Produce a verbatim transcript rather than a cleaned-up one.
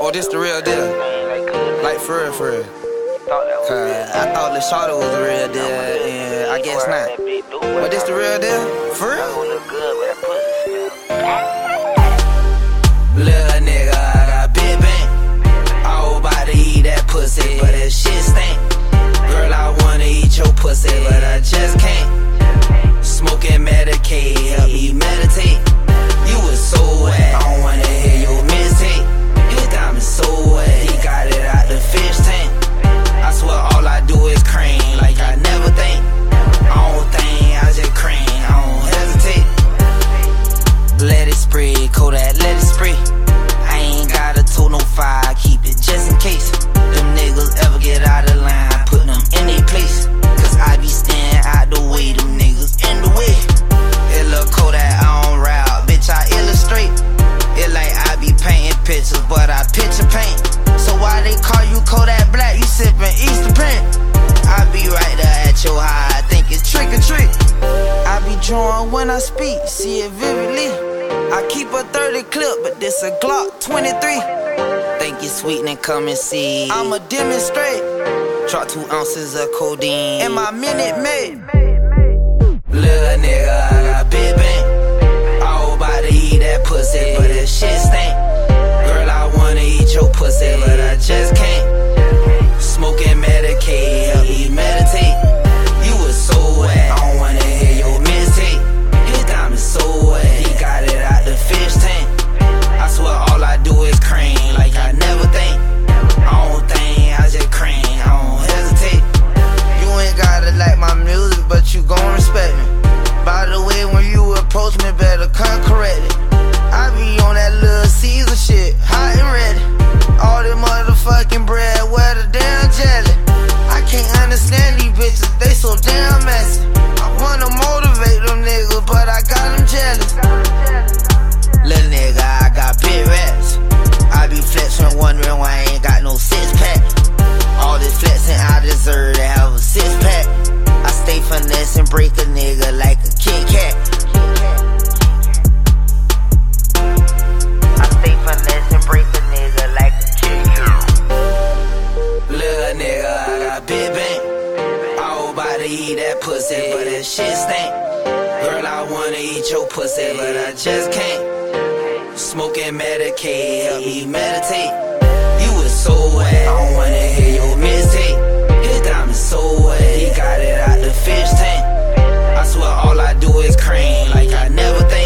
Oh, this the real deal? Like for real, for real. Cause I thought the shawty was the real deal, and I guess not. But this the real deal? For real? Little nigga, I got big bank. I was about to eat that pussy, but that shit stink. Girl, I wanna eat your pussy, but I just can't. Smoking Medicaid, help me meditate. You was so wet, I don't wanna hear your mistake. His diamond so wet, he got it out the fish tank. I swear all I do is cream, like I never think. I don't think, I just cream, I don't hesitate. Let it spray, Kodak, let it spray. I ain't got a tool, no fire, keep it just in case them niggas ever get out of line, put them in their place. Cause I be staying out the way, them niggas in the way. It look Kodak, I don't rap, bitch, I illustrate. It like I be painting pictures, but I picture paint. So why they call you Kodak Black, you sippin' Easter paint? I be right there at your high, I think it's trick or treat. I be drawing when I speak, see it vividly. I keep a thirty clip, but this a Glock twenty-three. Think it's sweet and come and see. I'ma demonstrate. Drop two ounces of codeine in my Minute Maid. Little nigga, I got big bank. I was about to eat that pussy, but that shit stink. Girl, I wanna eat your pussy, but I just can't. Smoking Medicaid, help me meditate. You was so wet, I don't wanna hear your mistake. His diamond so wet, he got it out the fish tank. I swear all I do is cream, like I never think. I don't think, I just cream, I don't hesitate. You ain't gotta like my music, but you gon' respect me. By the way, when you approach me, better come correct it. I be on that little Caesar shit, hot and ready. All that motherfucking bread, where the damn jelly? I can't understand these bitches, they so damn messy. I wanna motivate them niggas, but I got them jealous. Little nigga, I got big rats. I be flexing, wondering why I ain't got no six pack. All this flexing, I deserve to have a six pack. I stay finesse and break a nigga like a Kit Kat. I stay finesse and break a nigga like a Kit Kat. Little nigga, I got big bank. I was about to eat that pussy, but that shit stink. Girl, I wanna eat your pussy, but I just can't. Smoking Medicaid, help me meditate. You was so wet, I don't wanna hear your mistake. His diamond so wet, he got it out the fish tank. I swear all I do is cream, like I never think.